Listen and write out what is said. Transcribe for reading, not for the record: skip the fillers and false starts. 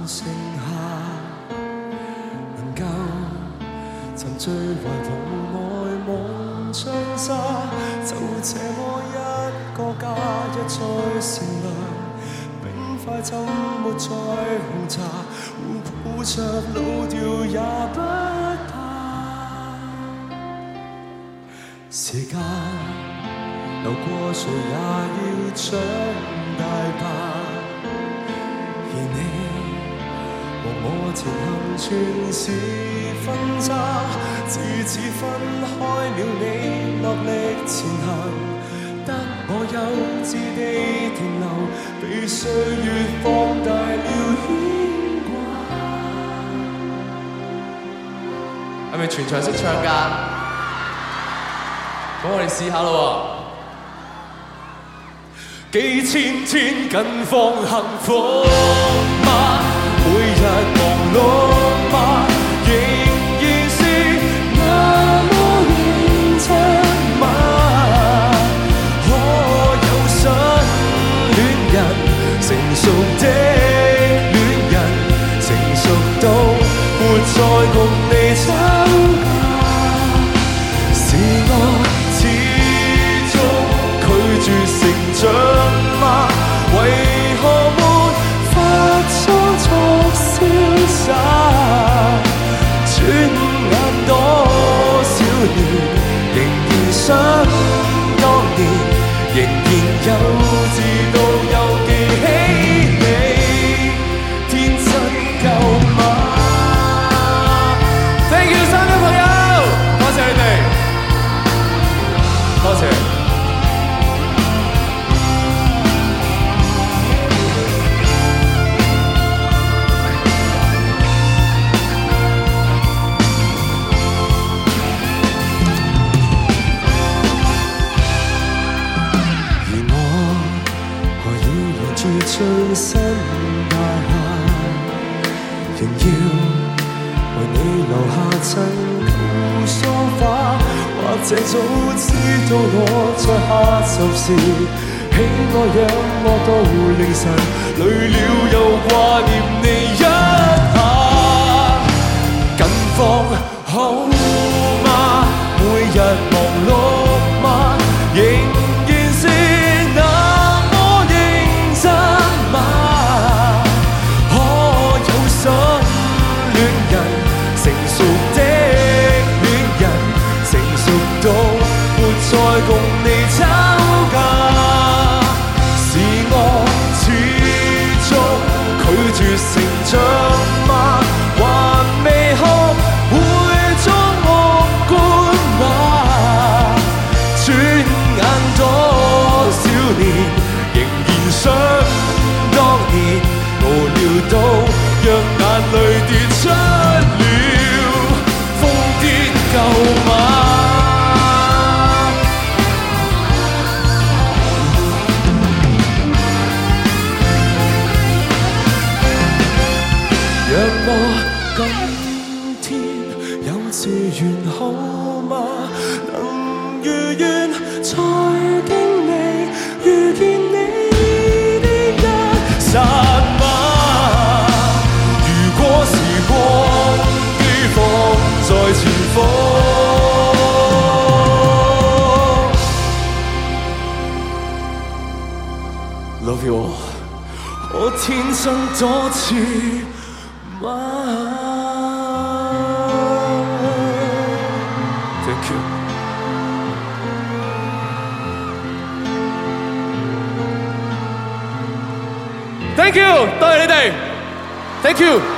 剩下，能夠沉醉懷抱愛夢像沙，就這麼一個假，一再乘涼，冰塊怎沒再紅茶，互抱着老掉也不怕。時間流過，誰也要長大吧。而你和我前行全是分岔，自此分開了你落力前行，得我幼稚地停留，被歲月放大了牽掛。係咪全場識唱㗎？咁我哋試下咯喎。幾千天近況幸福嗎？每日忙碌嗎？仍然是那麼認真嗎？可有新戀人，成熟的戀人，成熟到沒再共你吵架？是我始終拒絕成長。為何沒法裝作瀟灑？轉眼多少年，仍然想當年，仍然幼稚到又記起你，天真夠嗎 ？Thank you 三位朋友，多謝你哋，多謝。最新大廈，仍要為你留下珍舊梳化，或者早知道我在下集時，喜愛仰臥到凌晨，累了又掛念你一下。近況好嗎？每日忙碌嗎？仍然是再共你吵架，是我始終拒絕成長嗎？還未學會裝惡貫嗎？轉眼多少年，仍然想當年，無聊到讓眼淚跌出了，瘋癲夠嗎？讓我今天幼稚園好嗎？能如願再經歷遇見你的一剎嗎？如果時光機放在前方，Love you all， 我天生多次。Thank you。Thank you， 多謝你哋。Thank you。